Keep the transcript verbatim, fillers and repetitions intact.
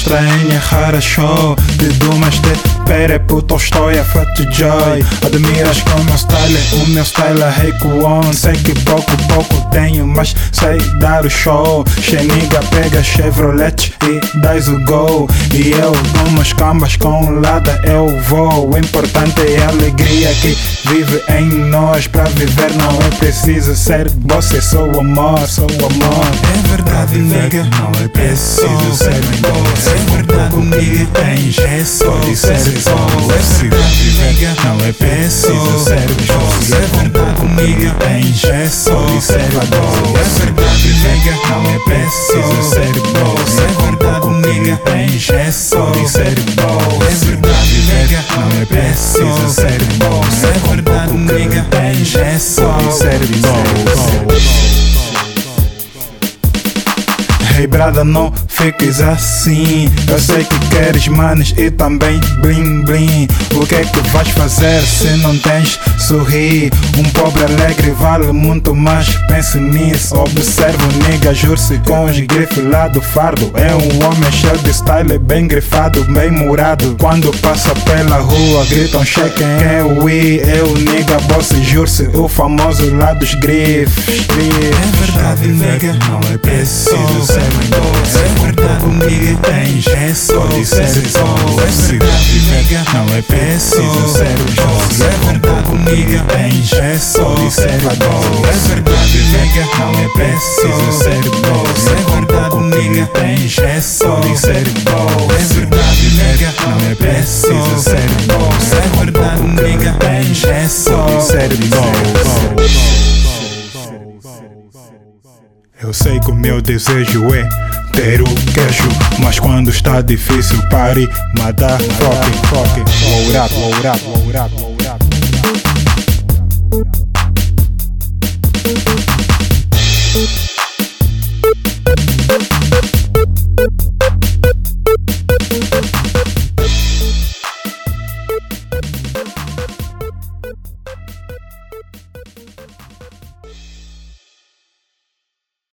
настроение хорошо. Ты думаешь, ты перепутал, что я Fat Joy. Admiras que o meu style, o meu style é Rei Kwon. Sei que pouco, pouco tenho, mas sei dar o show. Xeniga pega Chevrolet e dás o go. E eu dou umas cambas com lada, eu vou. O importante é a alegria que vive em nós. Pra viver não é preciso ser boss, é só o amor, só o amor. É verdade, nega, não é preciso ser boss. É verdade, comigo tens, é só ser boss. É verdade, nega, não é preciso ser boss. É verdade, comigo tens, é só ser boss. É verdade, nega, não é preciso ser boss. É verdade, comigo tens, é só ser boss. É verdade, nega, não é preciso ser boss. É verdade, comigo tens, é só ser boss. Hey brada, não fiques assim. Eu sei que queres manes e também bling bling. O que é que vais fazer se não tens sorrir? Um pobre alegre vale muito mais, pense nisso. Observa o nigga, jure-se com os grifes lá do fardo. É um homem cheio de style, bem grifado, bem murado. Quando passa pela rua gritam chequem. É o I, é o nigga boss, jure-se o famoso lá dos grifes. É verdade, nega, não é preciso ser boss. É verdade, comigo tens, é só ser boss. É verdade, nega, não é preciso ser boss. É verdade, comigo tens, é só ser boss. É verdade, nega, não é preciso ser boss. É verdade, comigo tens, é só ser boss. É verdade, nega, não é preciso ser boss. É verdade, comigo tens, é só ser boss. Eu sei que o meu desejo é ter o queijo, mas quando está difícil pare, motherfucker, fuck, load up, load up, load up, load up.